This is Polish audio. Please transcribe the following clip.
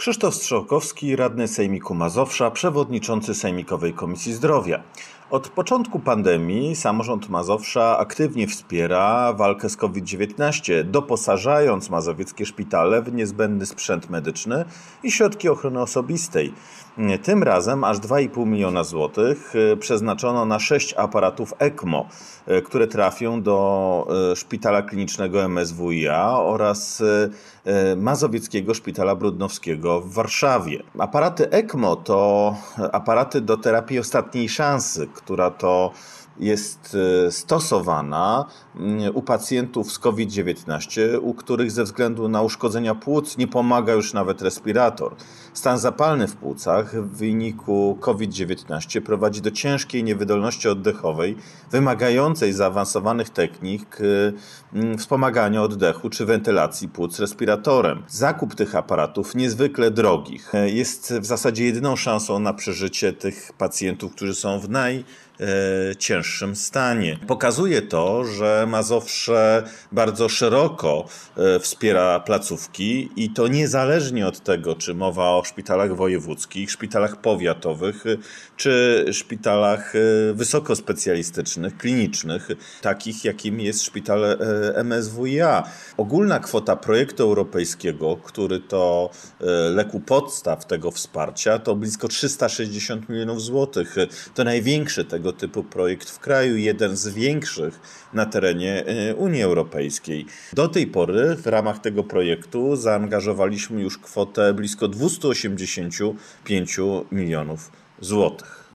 Krzysztof Strzałkowski, radny Sejmiku Mazowsza, przewodniczący Sejmikowej Komisji Zdrowia. Od początku pandemii samorząd Mazowsza aktywnie wspiera walkę z COVID-19, doposażając mazowieckie szpitale w niezbędny sprzęt medyczny i środki ochrony osobistej. Tym razem aż 2,5 miliona złotych przeznaczono na 6 aparatów ECMO, które trafią do Szpitala Klinicznego MSWiA oraz Mazowieckiego Szpitala Brodnowskiego w Warszawie. Aparaty ECMO to aparaty do terapii ostatniej szansy, która to jest stosowana u pacjentów z COVID-19, u których ze względu na uszkodzenia płuc nie pomaga już nawet respirator. Stan zapalny w płucach w wyniku COVID-19 prowadzi do ciężkiej niewydolności oddechowej, wymagającej zaawansowanych technik wspomagania oddechu czy wentylacji płuc respiratorem. Zakup tych aparatów niezwykle drogich jest w zasadzie jedyną szansą na przeżycie tych pacjentów, którzy są w najcięższym stanie. Pokazuje to, że Mazowsze bardzo szeroko wspiera placówki i to niezależnie od tego, czy mowa o szpitalach wojewódzkich, szpitalach powiatowych, czy szpitalach wysokospecjalistycznych, klinicznych, takich jakim jest szpital MSWiA. Ogólna kwota projektu europejskiego, który to legł podstaw tego wsparcia, to blisko 360 milionów złotych. To największy tego typu projekt w kraju, jeden z większych na terenie Unii Europejskiej. Do tej pory w ramach tego projektu zaangażowaliśmy już kwotę blisko 285 milionów złotych.